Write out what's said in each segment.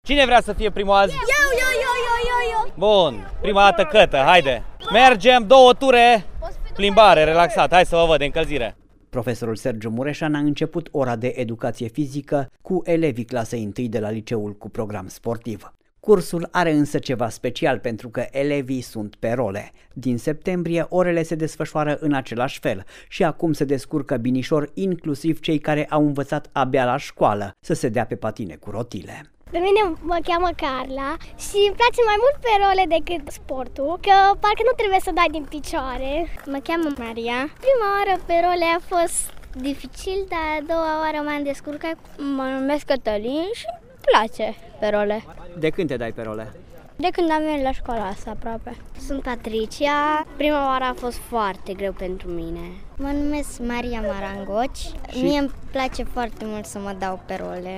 Cine vrea să fie primul azi? Eu. Bun, prima dată Cătă, haide. Mergem 2 ture, plimbare, relaxat, hai să vă văd de încălzire. Profesorul Sergiu Mureșan a început ora de educație fizică cu elevii clasei 1 de la liceul cu program sportiv. Cursul are însă ceva special pentru că elevii sunt pe role. Din septembrie orele se desfășoară în același fel și acum se descurcă binișor inclusiv cei care au învățat abia la școală să se dea pe patine cu rotile. Pe mine mă cheamă Carla și îmi place mai mult pe role decât sportul, că parcă nu trebuie să dai din picioare. Mă cheamă Maria. Prima oară pe role a fost dificil, dar a doua oară m-am descurcat. Mă numesc Cătălin și îmi place pe role. De când te dai pe role? De când am venit la școala asta aproape. Sunt Patricia. Prima oară a fost foarte greu pentru mine. Mă numesc Maria Marangoci. Mie îmi place foarte mult să mă dau pe role.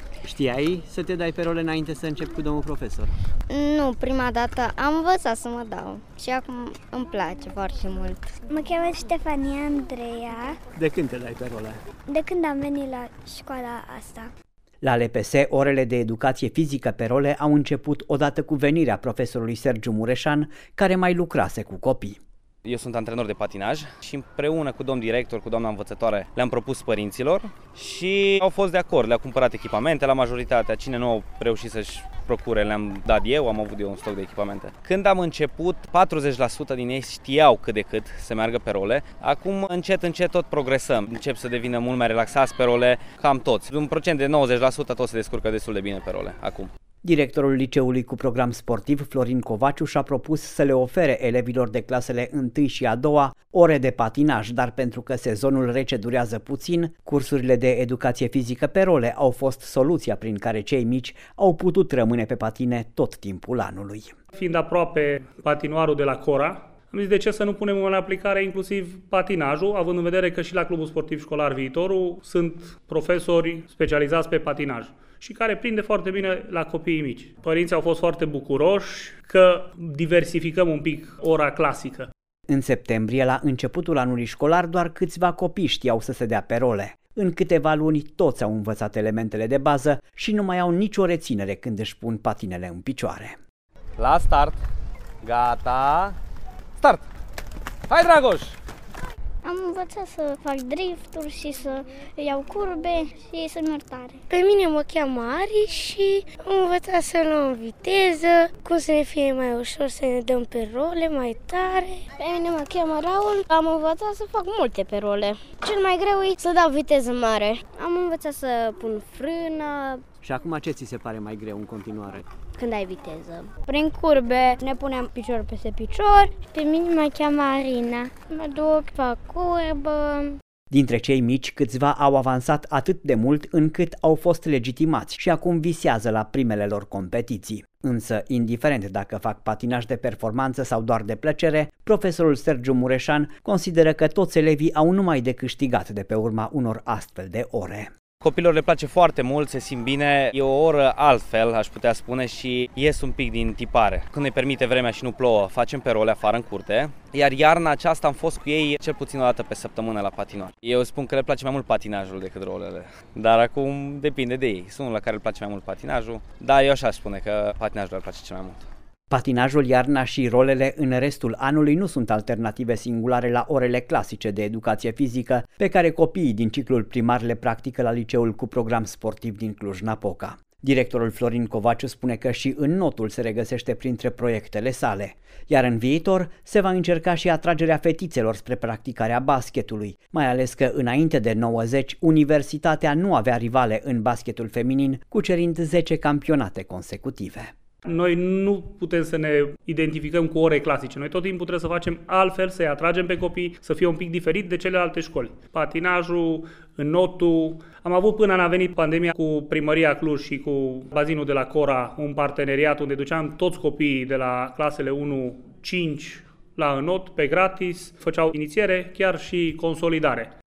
Știai să te dai pe role înainte să începi cu domnul profesor? Nu, prima dată am învățat să mă dau și acum îmi place foarte mult. Mă cheamă Ștefania Andreea. De când te dai pe role? De când am venit la școala asta. La LPS, orele de educație fizică pe role au început odată cu venirea profesorului Sergiu Mureșan, care mai lucrase cu copii. Eu sunt antrenor de patinaj și împreună cu domn director, cu doamna învățătoare, le-am propus părinților și au fost de acord, le-au cumpărat echipamente la majoritatea. Cine nu au reușit să-și procure, le-am dat eu, am avut eu un stoc de echipamente. Când am început, 40% din ei știau cât de cât să meargă pe role. Acum, încet tot progresăm. Încep să devină mult mai relaxați pe role, cam toți. Un procent de 90% toți se descurcă destul de bine pe role acum. Directorul liceului cu program sportiv, Florin Covaciu, și-a propus să le ofere elevilor de clasele 1 și a 2 ore de patinaj, dar pentru că sezonul rece durează puțin, cursurile de educație fizică pe role au fost soluția prin care cei mici au putut rămâne pe patine tot timpul anului. Fiind aproape patinoarul de la Cora, am zis de ce să nu punem în aplicare inclusiv patinajul, având în vedere că și la Clubul Sportiv Școlar Viitorul sunt profesori specializați pe patinaj și care prinde foarte bine la copiii mici. Părinții au fost foarte bucuroși că diversificăm un pic ora clasică. În septembrie, la începutul anului școlar, doar câțiva copii știau să se dea pe role. În câteva luni toți au învățat elementele de bază și nu mai au nicio reținere când își pun patinele în picioare. La start! Gata! Start! Hai, Dragoș! Am învățat să fac drifturi și să iau curbe și să merg tare. Pe mine mă cheamă Ari și am învățat să luăm viteză, cum să ne fie mai ușor să ne dăm pe role mai tare. Pe mine mă cheamă Raul, am învățat să fac multe pe role. Cel mai greu e să dau viteză mare. Am învățat să pun frână. Și acum ce ți se pare mai greu în continuare? Când ai viteză. Prin curbe ne punem picior peste picior. Pe mine mă cheamă Arina. Mă duc, fac curbă. Dintre cei mici, câțiva au avansat atât de mult încât au fost legitimați și acum visează la primele lor competiții. Însă, indiferent dacă fac patinaj de performanță sau doar de plăcere, profesorul Sergiu Mureșan consideră că toți elevii au numai de câștigat de pe urma unor astfel de ore. Copilor le place foarte mult, se simt bine, e o oră altfel, aș putea spune, și ies un pic din tipare. Când ne permite vremea și nu plouă, facem pe role afară în curte, iar iarna aceasta am fost cu ei cel puțin o dată pe săptămână la patinoar. Eu spun că le place mai mult patinajul decât rolele, dar acum depinde de ei. Sunt unul la care le place mai mult patinajul, dar eu așa spune că patinajul le place cel mai mult. Patinajul, iarna și rolele în restul anului nu sunt alternative singulare la orele clasice de educație fizică pe care copiii din ciclul primar le practică la liceul cu program sportiv din Cluj-Napoca. Directorul Florin Covaciu spune că și înnotul se regăsește printre proiectele sale, iar în viitor se va încerca și atragerea fetițelor spre practicarea basketului, mai ales că înainte de 90 universitatea nu avea rivale în basketul feminin, cucerind 10 campionate consecutive. Noi nu putem să ne identificăm cu ore clasice. Noi tot timpul trebuie să facem altfel, să-i atragem pe copii, să fie un pic diferit de celelalte școli. Patinajul, înnotul. Am avut până a venit pandemia cu Primăria Cluj și cu bazinul de la Cora un parteneriat unde duceam toți copiii de la clasele 1-5 la înot pe gratis, făceau inițiere, chiar și consolidare.